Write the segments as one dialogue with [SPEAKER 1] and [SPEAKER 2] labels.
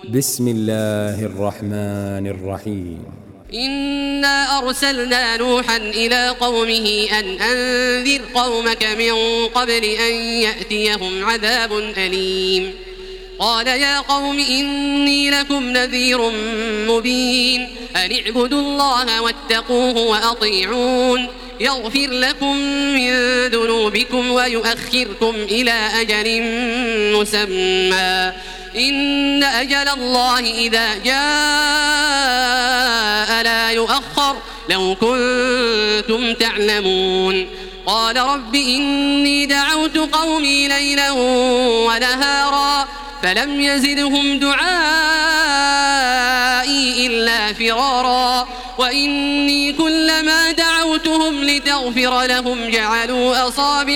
[SPEAKER 1] بسم الله الرحمن الرحيم.
[SPEAKER 2] إنا أرسلنا نوحا إلى قومه أن أنذر قومك من قبل أن يأتيهم عذاب أليم. قال يا قوم إني لكم نذير مبين أن اعبدوا الله واتقوه وأطيعون يغفر لكم من ذنوبكم ويؤخركم إلى أجل مسمى إن أجل الله إذا جاء لا يؤخر لو كنتم تعلمون. قال رب إني دعوت قومي ليلا ونهارا فلم يزدهم دعائي إلا فرارا وإني كلما دعوتهم لتغفر لهم جعلوا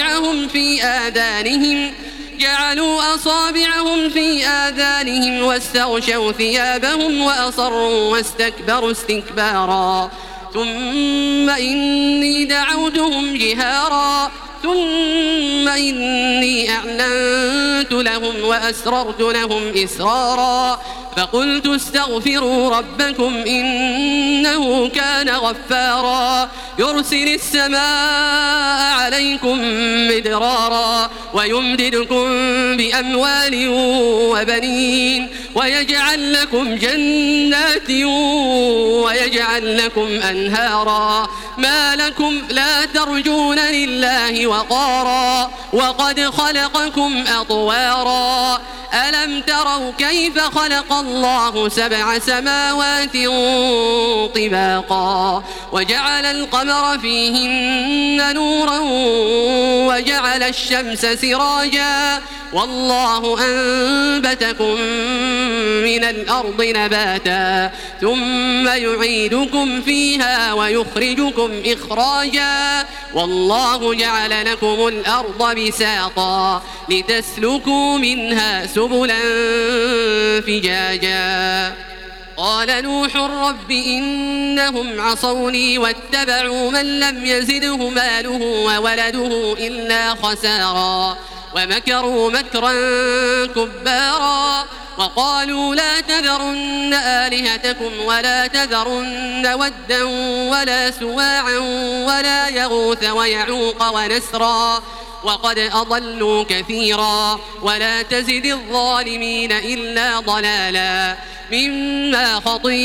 [SPEAKER 2] أصابعهم في آذانهم واستغشوا ثيابهم وأصروا واستكبروا استكبارا ثم إني دعوتهم جهارا ثم إني أعلنت لهم وأسررت لهم إسرارا فقلت استغفروا ربكم إنه كان غفارا يرسل السماء عليكم مدرارا ويمددكم بأموال وبنين ويجعل لكم جنات ويجعل لكم أنهارا ما لكم لا ترجون لله وقارا وقد خلقكم أطوارا ألم تروا كيف خلق الله 7 سماوات طباقا وجعل القمر فيهن نورا وجعل الشمس سراجا والله أنبتكم من الأرض نباتا ثم يعيدكم فيها ويخرجكم إخراجا والله جعل لكم الأرض بساطا لتسلكوا منها سبلا فجاجا. قال نوح رب إنهم عصوني واتبعوا من لم يزده ماله وولده إلا خسارا ومكروا مكرا كبارا وقالوا لا تذرن آلهتكم ولا تذرن ودا ولا سواعا ولا يغوث ويعوق ونسرا وقد أضلوا كثيرا ولا تزد الظالمين إلا ضلالا مما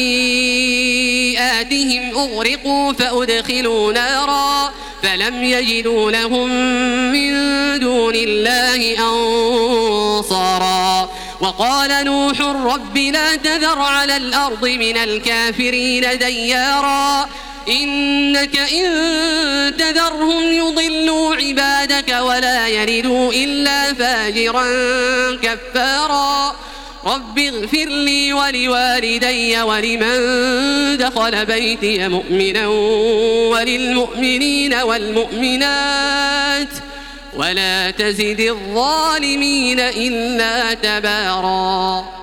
[SPEAKER 2] خطيئاتهم أغرقوا فأدخلوا نارا فلم يجدوا لهم من دون الله أنصارا. وقال نوح رب لا تذر على الأرض من الكافرين ديارا إنك إن تذرهم يضلوا عبادك ولا يلدوا إلا فاجرا كفارا. رب اغفر لي ولوالدي ولمن دخل بيتي مؤمنا وللمؤمنين والمؤمنات ولا تزد الظالمين إلا تبارا.